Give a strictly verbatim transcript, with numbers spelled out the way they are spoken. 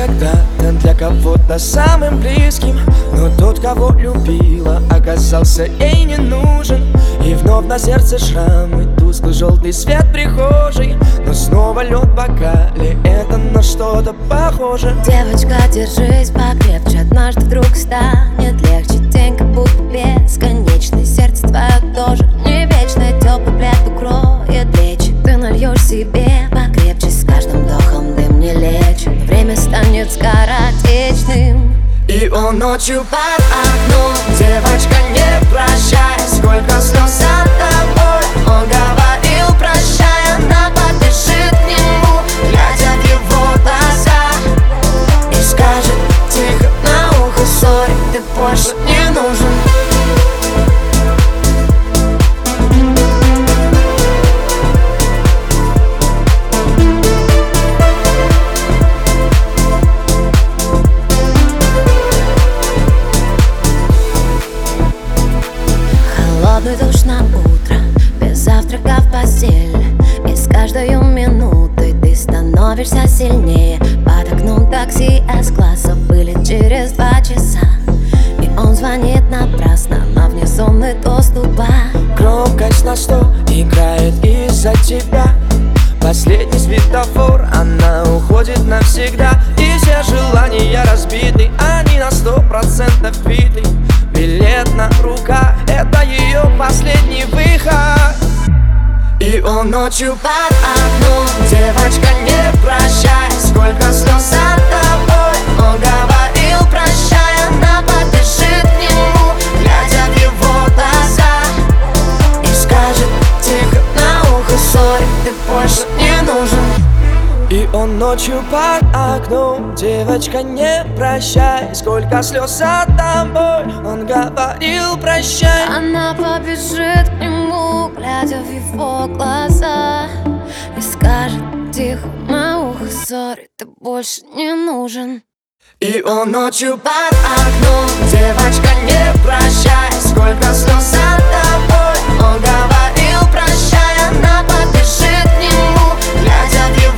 когда-то для кого-то самым близким, но тот, кого любила, оказался ей не нужен. И вновь на сердце шрамы, тусклый желтый свет прихожей, но снова лед в бокале, это на что-то похоже. Девочка, держись покрепче, однажды вдруг станет легче. День как будто бесконечный, сердце твое тоже не вечное. Теплый плед укроет плечи, ты нальешь себе покрепче. С каждым вдохом дым не лечит, время станет скоротечным. И он ночью под окном, девочка, не прощай, сколько слез от тобой. Он говорил прощай, она побежит к нему, глядя в его глаза, и скажет тихо на ухо: сори, ты больше не нужен. Холодный душ на утро, без завтрака в постель. И с каждой минутой ты становишься сильнее. Под окном такси С-класса вылет через два часа. И он звонит напрасно на внезонный доступа. Громкость на сто играет из-за тебя. Последний светофор, она уходит навсегда. И все желания разбиты, они на сто процентов биты. Билет на руках, это ее последний выход. И он ночью под окном, девочка, не прощай, сколько слез от тобой. Он говорил прощай, она побежит к нему, глядя в его глаза, и скажет тихо на ухо: сори, ты больше не нужен. И он ночью под окном, девочка, не прощай, сколько слез от тобой. Он говорил прощай, она побежит к нему, глядя в его глаза, и скажет тихо на ухо: сори, ты больше не нужен. И он ночью под окном, девочка, не прощай, сколько слез от тобой. Он говорил прощай, она побежит к нему, глядя в его